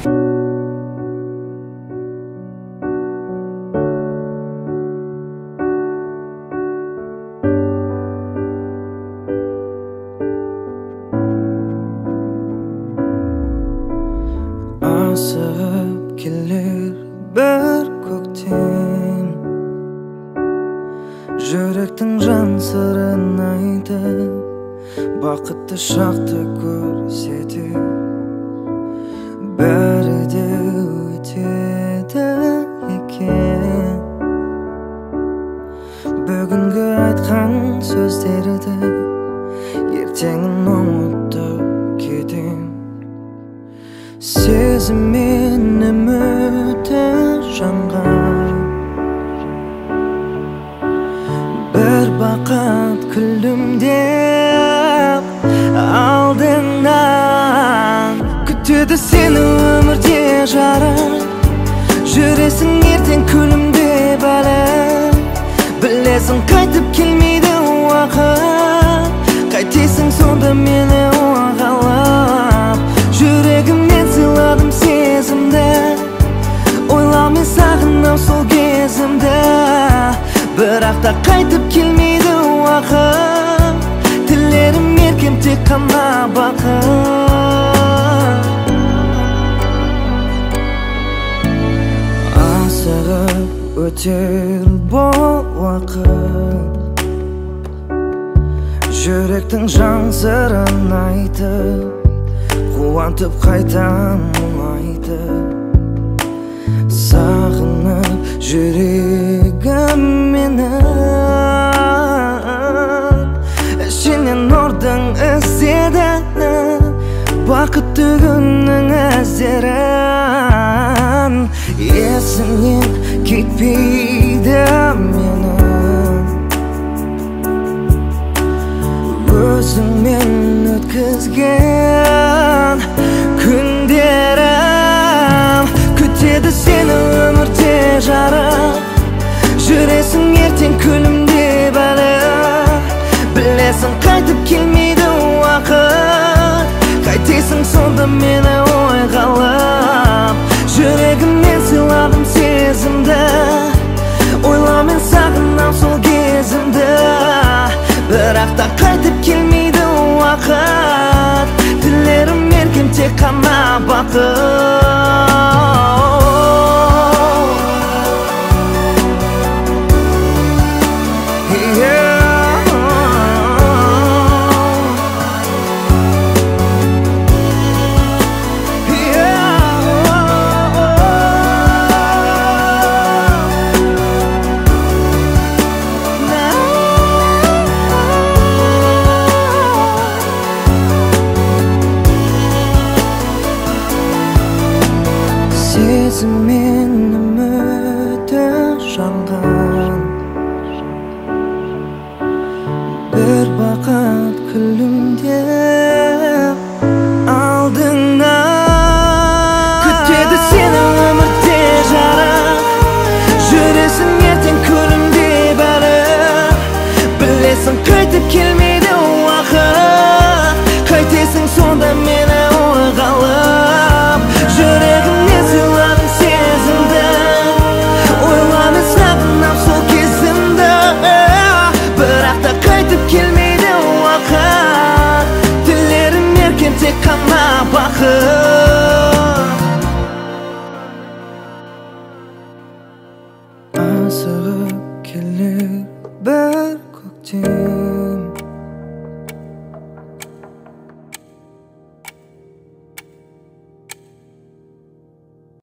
Asıp gelir bir көктем, жүректің жан сырын айтып, бақытты шақты көрсетіп, бәрі де өтеді екен. Бүгінгі айтқан сөздерді ертеңін ұмытып кетем. Сезіммен үміті жанған бір бақыт күлімдеп алдыңнан күтеді сені өмірде жарық. Жүресің ертең күлімдеп әлі, білесің қайтып келмейді уақыт. Қайтесің сонда мені оғалап, жүрегімнен сыйладым сезімді, ойламай сағынам сол кезімді. Бірақ та қайтып келмейді уақыт, тілерім еркем тек қана бақыт. Асығып өтер бұл уақыт, жүректің жан сырын айтып, қуантып қайта мұңайтып, сағынып жүрегім мені. Ішінен нұрдың іздеді, бақытты күннің іздерін. Есімнен кетпейді менің, өзіңмен өткізген күндерім. Күтеді сені өмірде жарық, жүресің ертең күлімдеп әлі, білесің қайтып келмейді уақыт. Қайтесің сонда мені ойғалап, жүрегімнен сыйладым сезімді, ойламай сағынам сол кезімді. Бірақ та қайтып келмейді уақыт, тілерім еркем тек қана бақыт. Сезіммен үміті жанған бір бақыт күлімдеп алдыңнан. Күтеді сені өмірде жарық, жүресің ертең күлімдеп әлі, білесің қайтып келмейді уақыт. Қайтесің сонда мені ойғалап, жүрегімнен сыйладым сезімді, ойламай сағынам сол кезімді. Бірақ та қайтып келмейді уақыт, тілерім еркем тек қана бақыт. Асығып келер бір көктем,